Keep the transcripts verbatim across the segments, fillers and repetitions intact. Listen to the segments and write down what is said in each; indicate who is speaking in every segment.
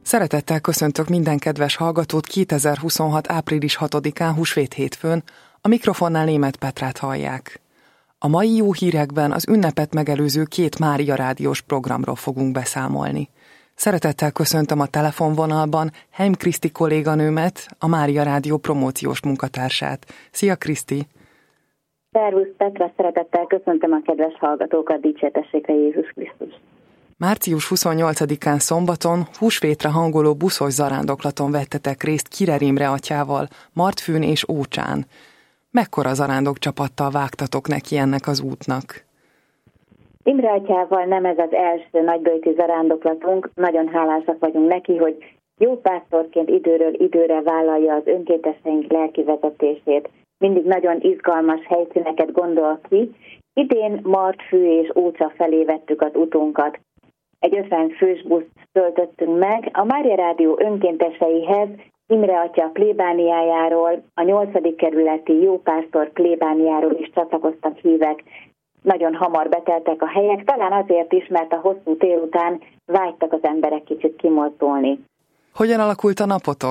Speaker 1: Szeretettel köszöntök minden kedves hallgatót kétezer-huszonhat. április hatodikán húsvét hétfőn, a mikrofonnál Németh Petrát hallják. A mai jó hírekben az ünnepet megelőző két Mária rádiós programról fogunk beszámolni. Szeretettel köszöntöm a telefonvonalban Heim Kriszti kolléganőmet, a Mária Rádió promóciós munkatársát. Szia Kriszti!
Speaker 2: Szervusz Petra, szeretettel köszöntöm a kedves hallgatókat, dicsértessék Jézus Krisztus!
Speaker 1: Március huszonnyolcadikán szombaton húsvétre hangoló buszos zarándoklaton vettetek részt Kirer Imre atyával, Martfőn és Ócsán. Mekkora zarándok csapattal vágtatok neki ennek az útnak?
Speaker 2: Imre atyával nem ez az első nagyböjti zarándoklatunk, nagyon hálásak vagyunk neki, hogy jó pásztorként időről időre vállalja az önkénteseink lelki vezetését. Mindig nagyon izgalmas helyszíneket gondol ki. Idén Martfő és Ócsa felé vettük az utunkat. Egy ötven fős buszt töltöttünk meg. A Mária Rádió önkénteseihez Imre atya plébániájáról, a nyolcadik kerületi jópásztor plébániáról is csatlakoztak hívek. Nagyon hamar beteltek a helyek, talán azért is, mert a hosszú tél után vágytak az emberek kicsit kimozdulni.
Speaker 1: Hogyan alakult a napotok?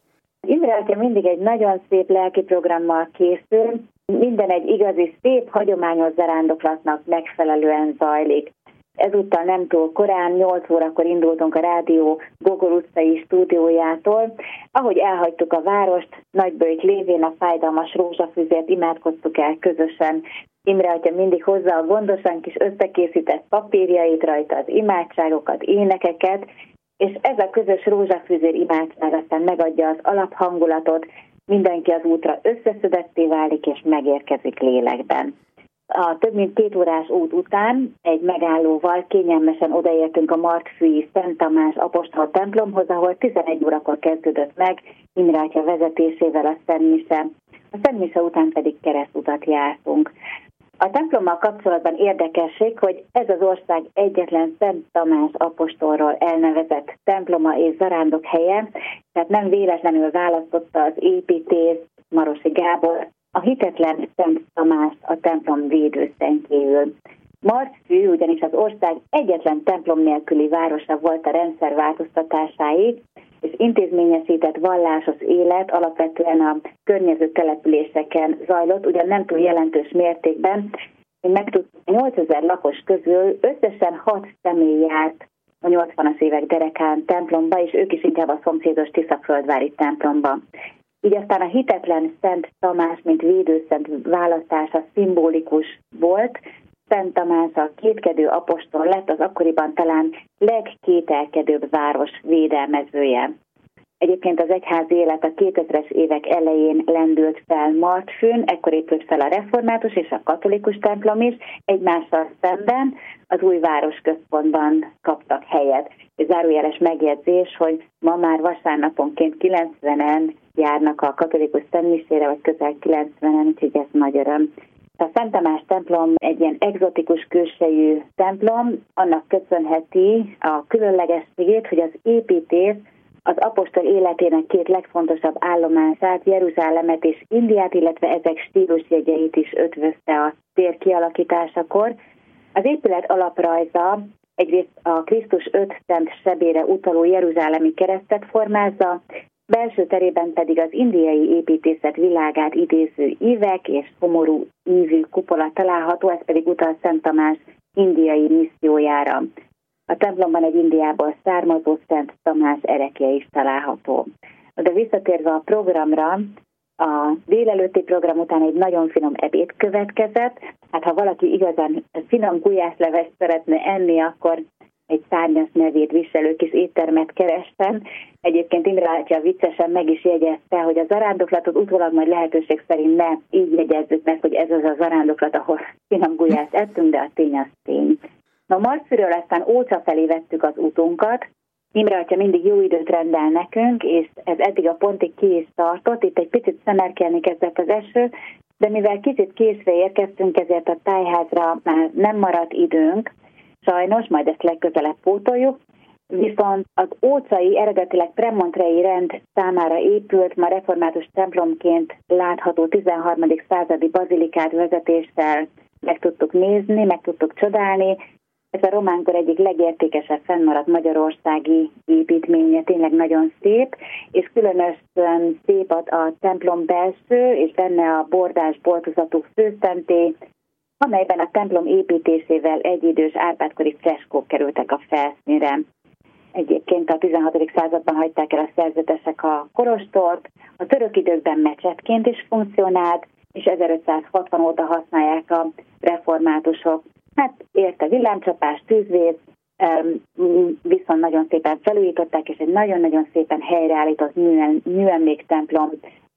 Speaker 2: Imre atya mindig egy nagyon szép lelki programmal készül, minden egy igazi, szép, hagyományos zarándoklatnak megfelelően zajlik. Ezúttal nem túl korán, nyolc órakor indultunk a rádió Gogol utcai stúdiójától. Ahogy elhagytuk a várost, Nagyböjt lévén a fájdalmas rózsafüzért imádkoztuk el közösen. Imre atya mindig hozza a gondosan kis összekészített papírjait, rajta az imádságokat, énekeket, és ez a közös rózsafüzér imádság aztán megadja az alaphangulatot, mindenki az útra összeszedetté válik és megérkezik lélekben. A több mint két órás út után egy megállóval kényelmesen odaértünk a martfői Szent Tamás apostol templomhoz, ahol tizenegy órakor kezdődött meg Imre atya vezetésével a Szentmise. A Szentmise után pedig keresztutat jártunk. A templommal kapcsolatban érdekesség, hogy ez az ország egyetlen Szent Tamás apostolról elnevezett temploma és zarándok helye, tehát nem véletlenül választotta az építész Marosi Gábor a hitetlen Szent Tamást a templom védőszentjéül. Martfő ugyanis az ország egyetlen templom nélküli városa volt a rendszer változtatásáig, és intézményesített vallásos élet alapvetően a környező településeken zajlott, ugyan nem túl jelentős mértékben. Én megtudtam, hogy nyolcezer lakos közül összesen hat személy járt a nyolcvanas évek derekán templomba, és ők is inkább a szomszédos Tiszaföldvári templomba. Így aztán a hitetlen Szent Tamás, mint védőszent választása szimbolikus volt. Szent Tamás a kétkedő apostol lett az akkoriban talán legkételkedőbb város védelmezője. Egyébként az egyházi élet a kétezres évek elején lendült fel Martfőn, ekkor épült fel a református és a katolikus templom is, egymással szemben az új városközpontban kaptak helyet. Ez zárójeles megjegyzés, hogy ma már vasárnaponként kilencvenen járnak a katolikus szentmisére, vagy közel kilencvenen, úgyhogy ez nagy öröm. A Szent Tamás templom egy ilyen egzotikus külsejű templom, annak köszönheti a különlegességét, hogy az építész az apostol életének két legfontosabb állomását, Jeruzsálemet és Indiát, illetve ezek stílusjegyeit is ötvözte a tér kialakításakor. Az épület alaprajza egyrészt a Krisztus öt szent sebére utaló jeruzsálemi keresztet formázza, belső terében pedig az indiai építészet világát idéző ívek és szomorú ívű kupola található, ez pedig utal Szent Tamás indiai missziójára. A templomban egy Indiából származó Szent Tamás erekje is található. De visszatérve a programra, a délelőtti program után egy nagyon finom ebéd következett. Hát ha valaki igazán finom gulyáslevest szeretne enni, akkor egy szárnyas nevét viselő kis éttermet kerestem. Egyébként Imre atya viccesen meg is jegyezte, hogy a zarándoklatot utólag majd lehetőség szerint ne így jegyezzük meg, hogy ez az a zarándoklat, ahol finom gulyászt ettünk, de a tény az tény. Na, Martfőről aztán Ócsa felé vettük az utunkat. Imre atya mindig jó időt rendel nekünk, és ez eddig a pontig ki is tartott. Itt egy picit szemerkelni kezdett az eső, de mivel kicsit késve érkeztünk, ezért a tájházra már nem maradt időnk. Sajnos, majd ezt legközelebb pótoljuk. Viszont az ócsai, eredetileg premontrei rend számára épült, ma református templomként látható tizenharmadik századi bazilikát vezetéssel meg tudtuk nézni, meg tudtuk csodálni. Ez a románkor egyik legértékesebb fennmaradt magyarországi építménye, tényleg nagyon szép, és különösen szép a templom belső, és benne a bordás boltozatú főszentély, amelyben a templom építésével egyidős Árpád-kori freskók kerültek a felszínre. Egyébként a tizenhatodik században hagyták el a szerzetesek a kolostort, a török időkben mecsetként is funkcionált, és ezerötszázhatvan óta használják a reformátusok. Hát érte villámcsapás, tűzvész, viszont nagyon szépen felújították, és egy nagyon-nagyon szépen helyreállított műemléktemplom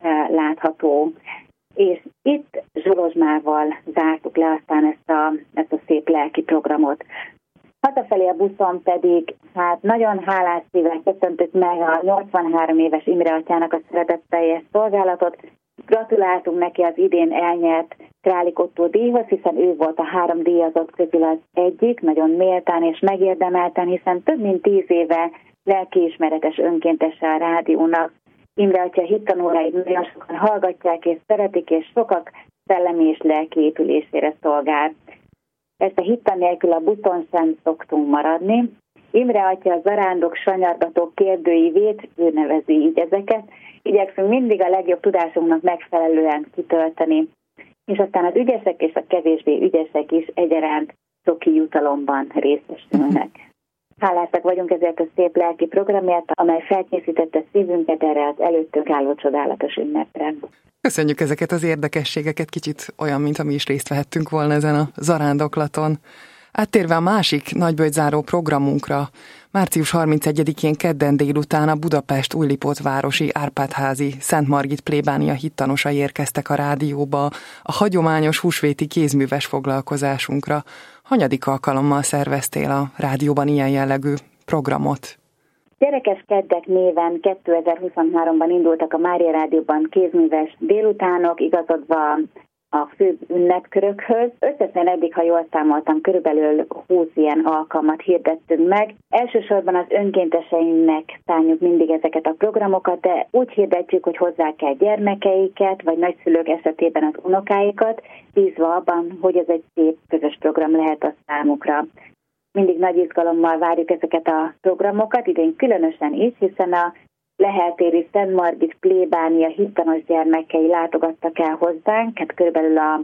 Speaker 2: látható. És itt Zsolozsmával zártuk le aztán ezt a, ezt a szép lelki programot. Hazafelé a buszon pedig hát nagyon hálás szívvel köszöntük meg a nyolcvanhárom éves Imre atyának a szeretetteljes szolgálatot. Gratuláltunk neki az idén elnyert Králik Ottó díjhoz, hiszen ő volt a három díjazott közül az egyik, nagyon méltán és megérdemelten, hiszen több mint tíz éve lelkiismeretes önkéntese a rádiónak. Imre atya hittanóráit nagyon sokan hallgatják és szeretik, és sokak szellemi és lelki épülésére szolgál. Ezt a hittan nélkül a buszon sem szoktunk maradni. Imre atya a zarándok, sanyargatók kérdőívét, ő nevezi így ezeket, igyekszünk mindig a legjobb tudásunknak megfelelően kitölteni. És aztán az ügyesek és a kevésbé ügyesek is egyaránt szoki jutalomban részesülnek. Hálásak vagyunk ezért a szép lelki programért, amely felkészítette szívünket erre az előttünk álló csodálatos ünnepre.
Speaker 1: Köszönjük ezeket az érdekességeket, kicsit olyan, mint mi is részt vehettünk volna ezen a zarándoklaton. Áttérve a másik nagyböjtzáró programunkra, március harmincegyedikén kedden délután a Budapest Újlipótvárosi Árpád-házi Szent Margit plébánia hittanosai érkeztek a rádióba a hagyományos húsvéti kézműves foglalkozásunkra. Hanyadik alkalommal szerveztél a rádióban ilyen jellegű programot?
Speaker 2: Gyerekes keddek néven kétezer-huszonháromban indultak a Mária Rádióban kézműves délutánok, igazodva a fő ünnepkörökhöz. Összesen eddig, ha jól számoltam, körülbelül húsz ilyen alkalmat hirdettünk meg. Elsősorban az önkénteseinknek szánjuk mindig ezeket a programokat, de úgy hirdetjük, hogy hozzá kell gyermekeiket, vagy nagyszülők esetében az unokáikat, bízva abban, hogy ez egy szép közös program lehet a számukra. Mindig nagy izgalommal várjuk ezeket a programokat, idén különösen is, hiszen a leheltéri Szent Margit plébánia hittanos gyermekei látogattak el hozzánk, hát körülbelül a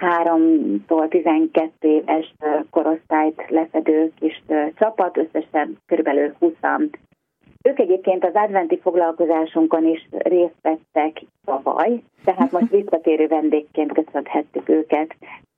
Speaker 2: háromtól tizenkettő éves korosztályt lefedő kis csapat, összesen körülbelül húszan. Ők egyébként az adventi foglalkozásunkon is részt vettek tavaly, tehát most visszatérő vendégként köszönhettük őket.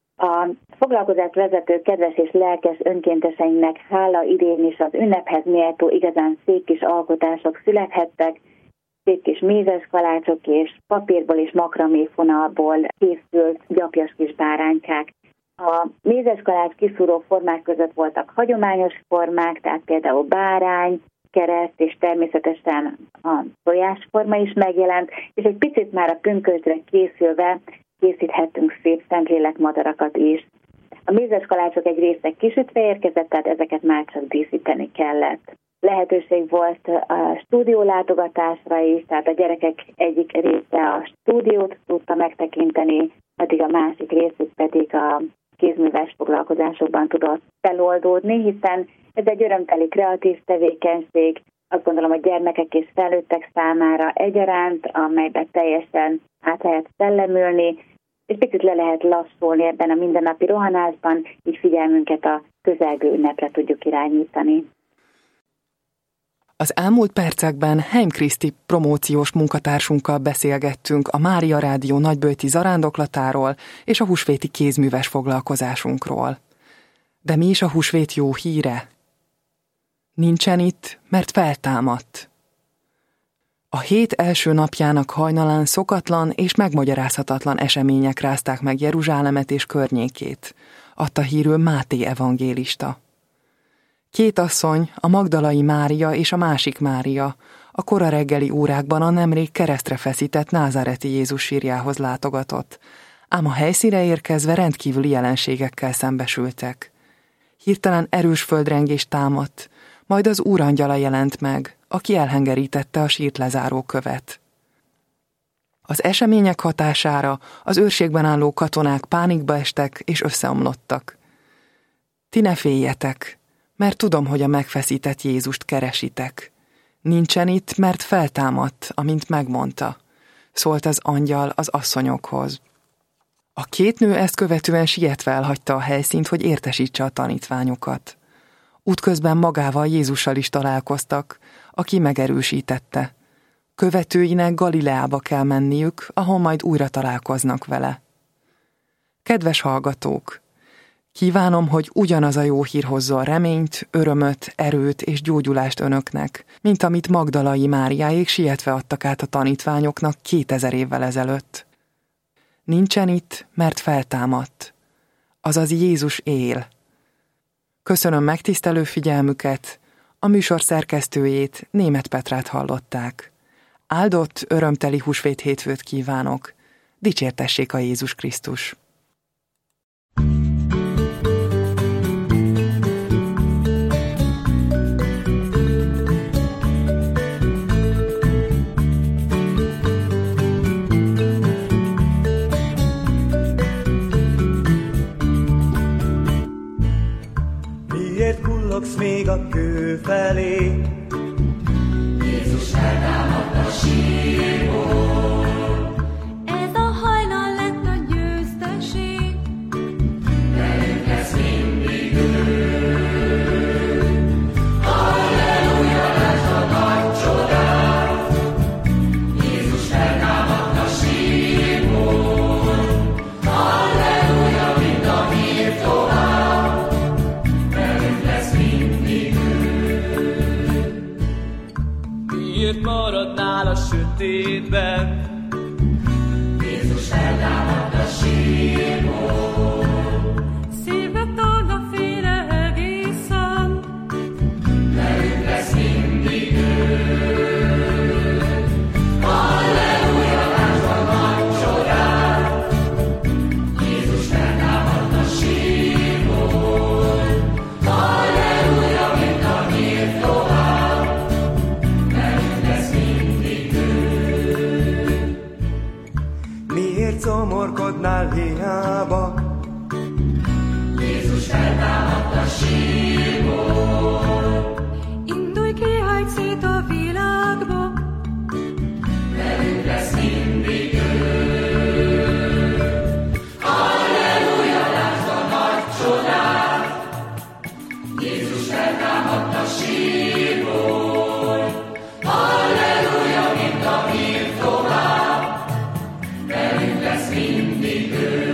Speaker 2: A foglalkozást vezető kedves és lelkes önkénteseinknek hála idén is az ünnephez méltó igazán szép kis alkotások születhettek, szép kis mézes kalácsok és papírból és makramé fonalból készült gyapjas kis báránykák. A mézes kalács kiszúró formák között voltak hagyományos formák, tehát például bárány, kereszt és természetesen a tojásforma is megjelent, és egy picit már a pünkösdre készülve készíthettünk szép szentlélek madarakat is. A mézes kalácsok egy része kisütve érkezett, tehát ezeket már csak díszíteni kellett. Lehetőség volt a stúdió látogatásra is, tehát a gyerekek egyik része a stúdiót tudta megtekinteni, addig a másik részük pedig a kézműves foglalkozásokban tudott feloldódni, hiszen ez egy örömteli kreatív tevékenység, azt gondolom, a gyermekek és felnőttek számára egyaránt, amelyben teljesen át lehet szellemülni, és picit le lehet lassulni ebben a mindennapi rohanásban, így figyelmünket a közelgő ünnepre tudjuk irányítani.
Speaker 1: Az elmúlt percekben Heim Kriszti promóciós munkatársunkkal beszélgettünk a Mária Rádió nagyböjti zarándoklatáról és a húsvéti kézműves foglalkozásunkról. De mi is a húsvét jó híre? Nincsen itt, mert feltámadt. A hét első napjának hajnalán szokatlan és megmagyarázhatatlan események rázták meg Jeruzsálemet és környékét, adta hírül Máté evangélista. Két asszony, a Magdalai Mária és a másik Mária, a kora reggeli órákban a nemrég keresztre feszített názáreti Jézus sírjához látogatott, ám a helyszínre érkezve rendkívüli jelenségekkel szembesültek. Hirtelen erős földrengés támadt, majd az úrangyala jelent meg, aki elhengerítette a sírt lezáró követ. Az események hatására az őrségben álló katonák pánikba estek és összeomlottak. Ti ne féljetek, mert tudom, hogy a megfeszített Jézust keresitek. Nincsen itt, mert feltámadt, amint megmondta, szólt az angyal az asszonyokhoz. A két nő ezt követően sietve elhagyta a helyszínt, hogy értesítse a tanítványokat. Útközben magával Jézussal is találkoztak, aki megerősítette. Követőinek Galileába kell menniük, ahol majd újra találkoznak vele. Kedves hallgatók! Kívánom, hogy ugyanaz a jó hír hozza a reményt, örömöt, erőt és gyógyulást önöknek, mint amit Magdalai Máriáék sietve adtak át a tanítványoknak kétezer évvel ezelőtt. Nincsen itt, mert feltámadt. Azaz Jézus él. Köszönöm megtisztelő figyelmüket, a műsor szerkesztőjét, Németh Petrát hallották. Áldott, örömteli húsvét hétfőt kívánok. Dicsértessék a Jézus Krisztus!
Speaker 3: Miért kullogsz még a kő felé? Jézus feltámadt a sírból.
Speaker 4: Ez a hajnal lett a győzteség.
Speaker 3: Velünk lesz mindig ő. Halleluja, lásd a nagy csodát. Jézus feltámadt a sírból. Halleluja, mind a hír tovább. Velünk lesz mindig ő. Miért maradnál a sötétben? Jézus feltámadt a sírból.
Speaker 4: Szívbe tolva félre egészen.
Speaker 3: Velünk lesz mindig ő. Halleluja, lásd a nagy csodát. Jézus feltámadt a sírból. Halleluja, mint a hír tovább. Velünk lesz mindig ő. Miért szomorkodnál hiába? Jézus feltámadt a sírból.
Speaker 4: Indulj ki, hagyd szét a világba.
Speaker 3: Velünk lesz mindig ő. Halleluja, lásd a nagy csodát. Jézus feltámadt a sírból. Halleluja, mint a hír tovább. Velünk lesz mindig ő.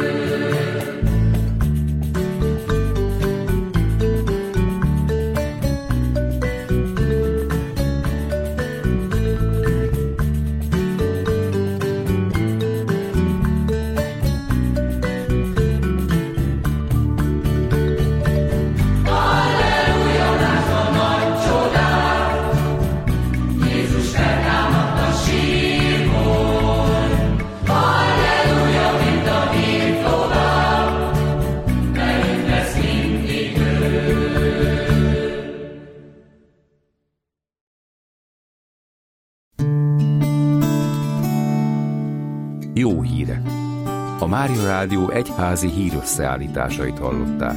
Speaker 3: Halleluja, lásd a nagy csodát. Jézus feltámadt a sírból. Halleluja, mint a hír tovább. Velünk lesz mindig ő.
Speaker 5: Jó hírek! A Mária Rádió egyházi hírösszeállításait hallották.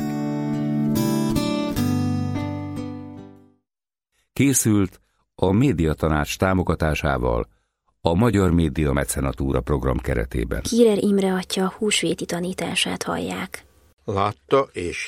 Speaker 5: Készült a Médiatanács támogatásával a Magyar Média Mecenatúra program keretében.
Speaker 6: Hírer Imre atya húsvéti tanítását hallják.
Speaker 7: Látta és